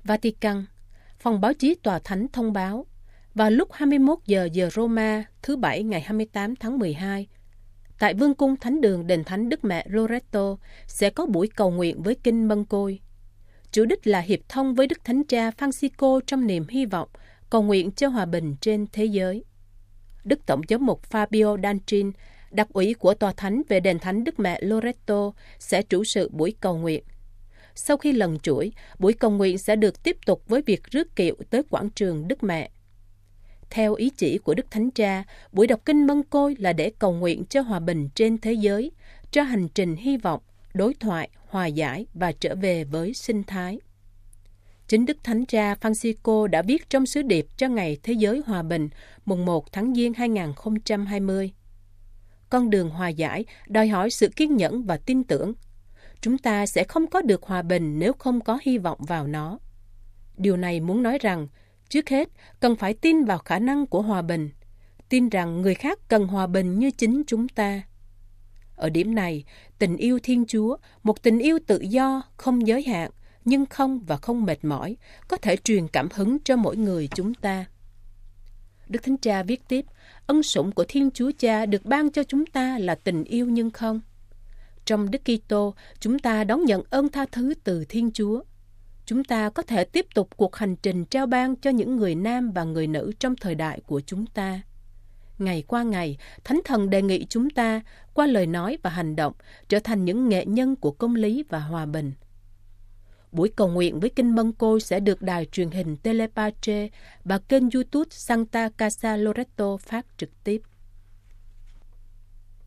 Vatican, phòng báo chí Tòa Thánh thông báo, vào lúc 21 giờ giờ Roma, thứ Bảy ngày 28 tháng 12, tại Vương cung Thánh đường Đền Thánh Đức Mẹ Loreto sẽ có buổi cầu nguyện với kinh Mân Côi. Chủ đích là hiệp thông với Đức Thánh Cha Francisco trong niềm hy vọng cầu nguyện cho hòa bình trên thế giới. Đức Tổng giám mục Fabio Dancin, đặc ủy của Tòa Thánh về Đền Thánh Đức Mẹ Loreto, sẽ chủ sự buổi cầu nguyện. Sau khi lần chuỗi, buổi cầu nguyện sẽ được tiếp tục với việc rước kiệu tới quảng trường Đức Mẹ. Theo ý chỉ của Đức Thánh Cha, buổi đọc kinh Mân Côi là để cầu nguyện cho hòa bình trên thế giới, cho hành trình hy vọng, đối thoại, hòa giải và trở về với sinh thái. Chính Đức Thánh Cha Francisco đã viết trong sứ điệp cho Ngày Thế giới Hòa bình mùng 1 tháng Giêng 2020. Con đường hòa giải đòi hỏi sự kiên nhẫn và tin tưởng. Chúng ta sẽ không có được hòa bình nếu không có hy vọng vào nó. Điều này muốn nói rằng, trước hết, cần phải tin vào khả năng của hòa bình, tin rằng người khác cần hòa bình như chính chúng ta. Ở điểm này, tình yêu Thiên Chúa, một tình yêu tự do, không giới hạn, nhưng không và không mệt mỏi, có thể truyền cảm hứng cho mỗi người chúng ta. Đức Thánh Cha viết tiếp, ân sủng của Thiên Chúa Cha được ban cho chúng ta là tình yêu nhưng không. Trong Đức Kitô, chúng ta đón nhận ơn tha thứ từ Thiên Chúa. Chúng ta có thể tiếp tục cuộc hành trình trao ban cho những người nam và người nữ trong thời đại của chúng ta. Ngày qua ngày, Thánh Thần đề nghị chúng ta, qua lời nói và hành động, trở thành những nghệ nhân của công lý và hòa bình. Buổi cầu nguyện với kinh Mân Côi sẽ được đài truyền hình Telepace và kênh YouTube Santa Casa Loreto phát trực tiếp.